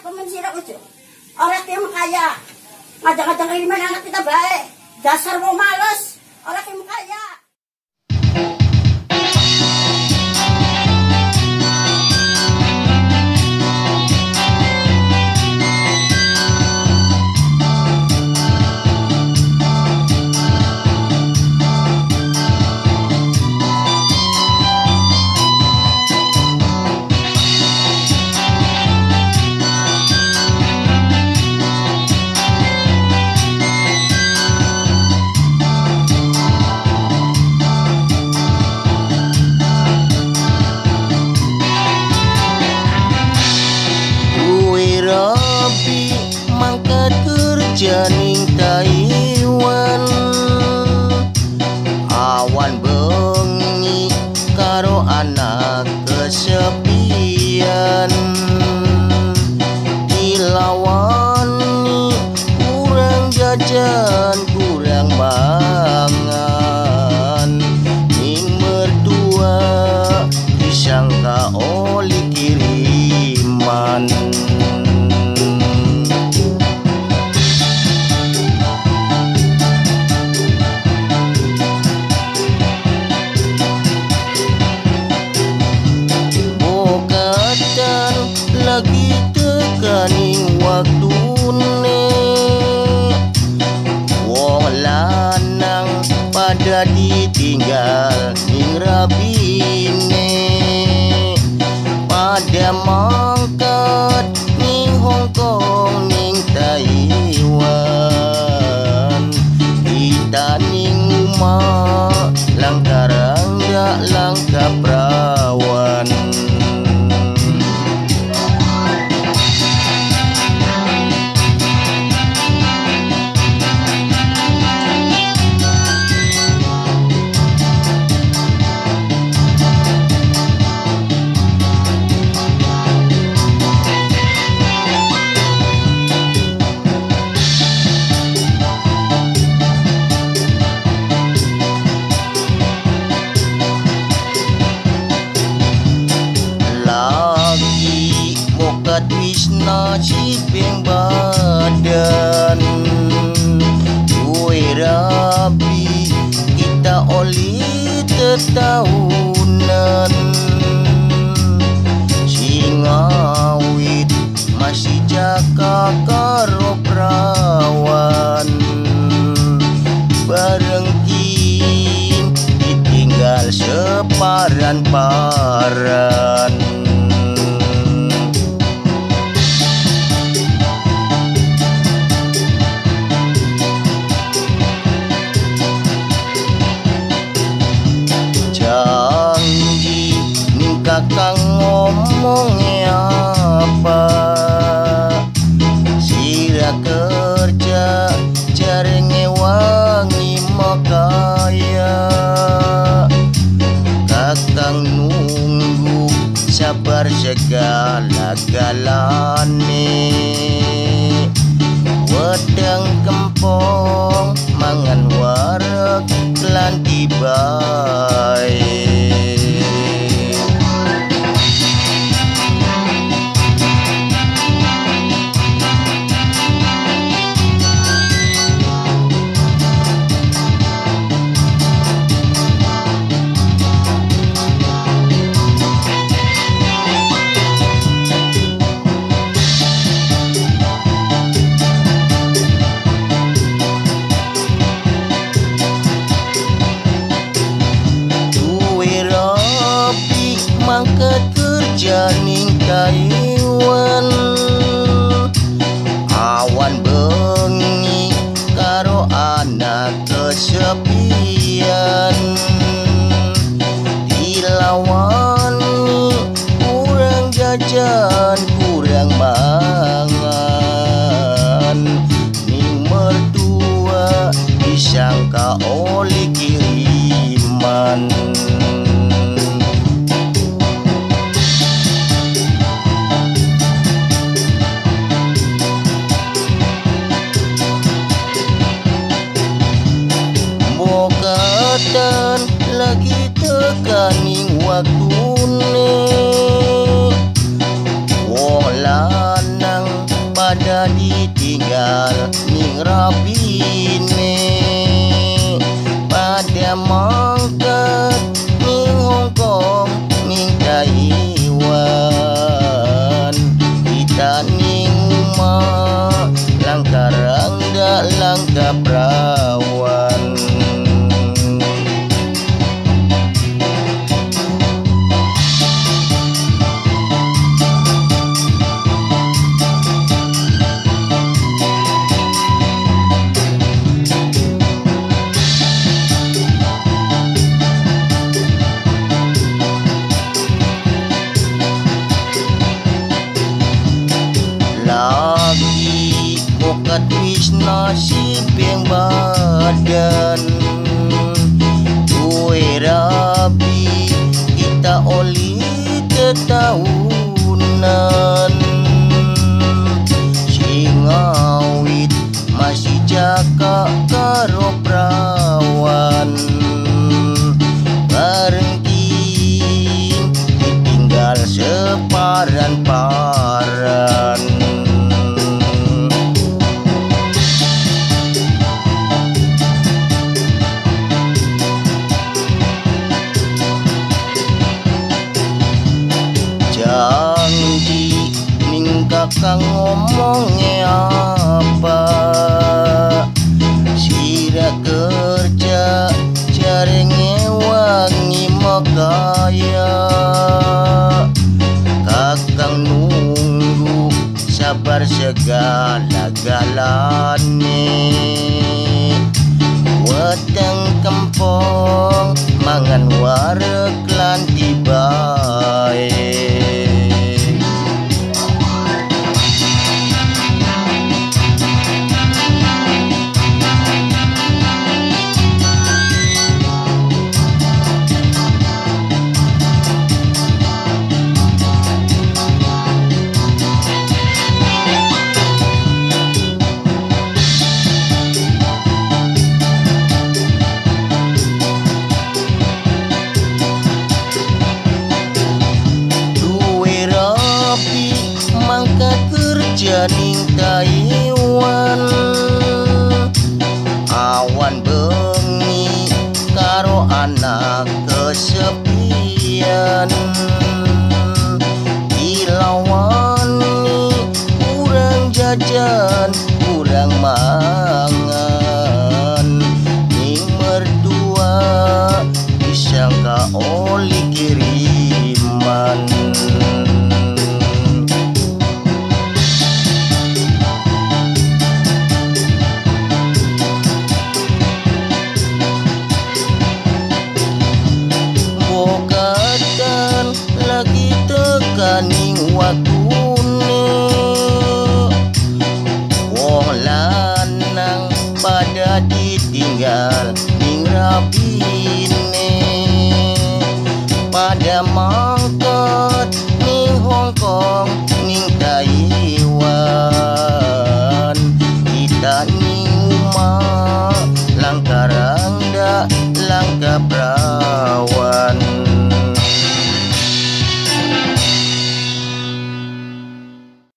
pemensirak ojo. Orang yang kaya. Ngajak-ngajak kiriman anak kita baik. Dasar mau males. Orang yang kaya. Janing Taiwan awan bengi karo anak kesepian dilawani kurang jajan kurang mangan ning mertua disangka oli kiriman. Lagi tekaning waktune wong lanang pada ditinggal ning rabine pada mangkat ning Hongkong ning Taiwan kita ning umah langkarang dak langka perawan. Wisna cipeng badan kue rapi kita oli tetahunan singawit masih jaka karo perawan bareng kin ditinggal separan-paran. Janji ning kakang ngomongnya apa sira kerja cari ngewangi makaya kakang nunggu sabar segala galane wedang kempong mangan wareg lan tibae. Mangkat kerja ning Taiwan awan bengi karo anak kesepian dilawani kurang jajan kurang mangan ning mertua disangka oli kiriman. Lagi tekaning waktune wong lanang pada ditinggal ning rabine pada mangkat ning Hong Kong ning Taiwan kita ning umah langkarang dak langka perawan. Lagi kokat wis nasib yang badan kue rabi kita oli tetahunan singawit masih jaka karo perawan barengkin ditinggal separan-paran. Janji ning kakang ngomongnya apa sira kerja jarenge wangi makaya kakang nunggu sabar segala-galane weteng kempong mangan wareg lan tibae. Mangkat kerja ning Taiwan awan bengi karo anak kesepian dilawani kurang jajan kurang mangan ning mertua disangka oli kiriman. Lagi tekaning waktune wong lanang pada ditinggal ning rabine pada mangkat ning Hong Kong ning Taiwan kita ning umah langkarang dak langka